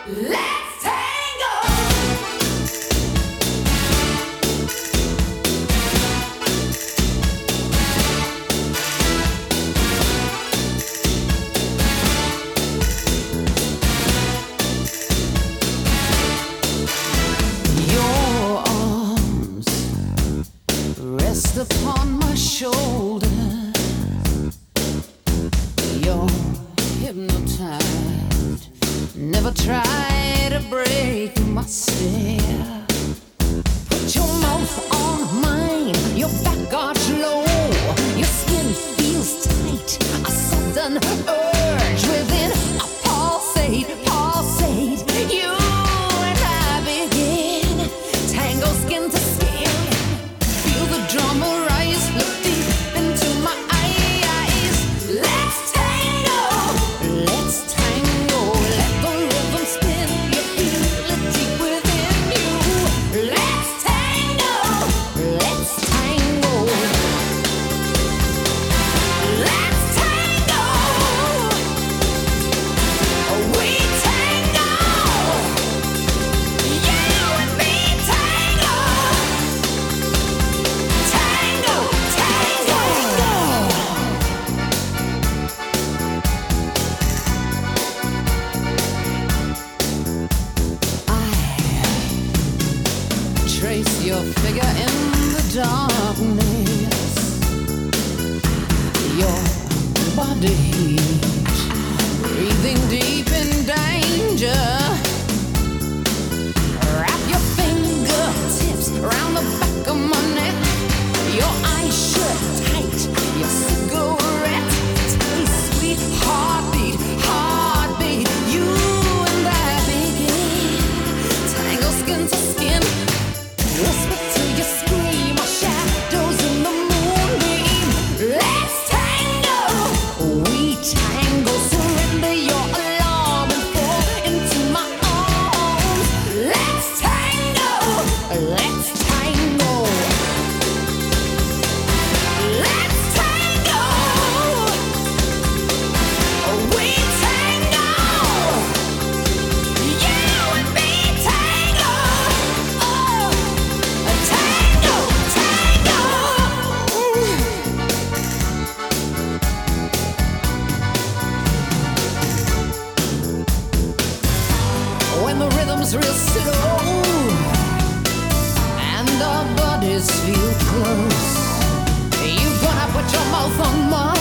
Let's tango. Your arms rest upon my shoulder. You're hypnotized. Never try to break my stare. Put your mouth on mine. Your back arch low. Your skin feels tight. A sudden urge within. A pulsate, pulsate. You and I begin. Tango skin to skin. Feel the drama rise. Look deep into my eyes. Let's tango. Let's tango. Let the rhythm spin. You feel it deep within you. Let's tango. Let's tango. Let's tango. We tango. You and me tango. Tango, tango. Trace your figure in the darkness. Your body heat, breathing deep in danger. Wrap your fingertips around the back of my neck. Your eyes shut tight. Your cigarette tastes sweet. Heartbeat, heartbeat. You and I begin. Tangle skin to skin. Whisper till you scream. Our shadows in the moonbeam. Let's tango. We tango. Surrender your alarm and fall into my arms. Let's tango. Let's tango. Let's tango. We tango. You and me tango. Oh, tango, tango. When the rhythm's real slow and our bodies feel close, you gonna put your mouth on mine.